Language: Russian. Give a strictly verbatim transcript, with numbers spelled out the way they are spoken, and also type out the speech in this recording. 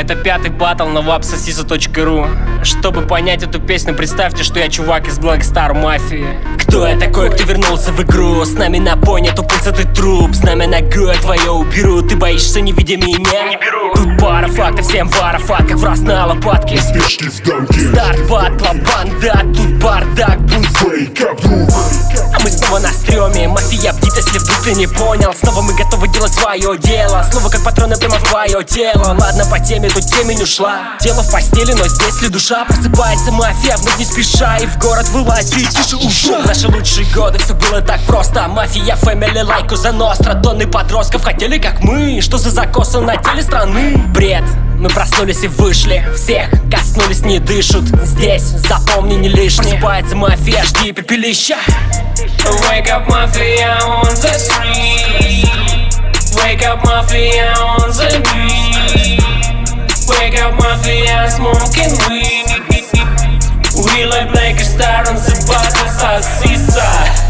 Это пятый баттл на вапсосиса точка ру. Чтобы понять эту песню, представьте, что я чувак из Black Star Mafia. Кто я такой, кто вернулся в игру? С нами на пони, тупица ты труп. С нами ногой твое уберу. Ты боишься, не видя меня? Не беру. Тут пара фактов, всем пара факт, как в раз на лопатке. Спешки в дамке. Старт батла, банда, тут бардак. Wake up, друг. А мы снова на стреме, мафия бдит, если вдруг ты не понял. Снова мы готовы делать свое дело. Снова как патроны прямо в твое тело. Ладно, по теме, тут темень ушла. Дело в постели, но здесь ли душа? Просыпается мафия, вновь не спеша. И в город вылазит, тише ушел. Наши лучшие годы, все было так просто. Мафия, фэмили, лайку за ностра. Тонны подростков хотели как мы. Что за закосы на теле страны? Бред, мы проснулись и вышли. Всех коснулись, не дышат. Здесь, запомни, не лишнее. Просыпается мафия, жди пепелища. Wake up mafia on the street. Wake up mafia on the beat. Wake up mafia smoking weed. We like Black Star on the bottle, sasisa.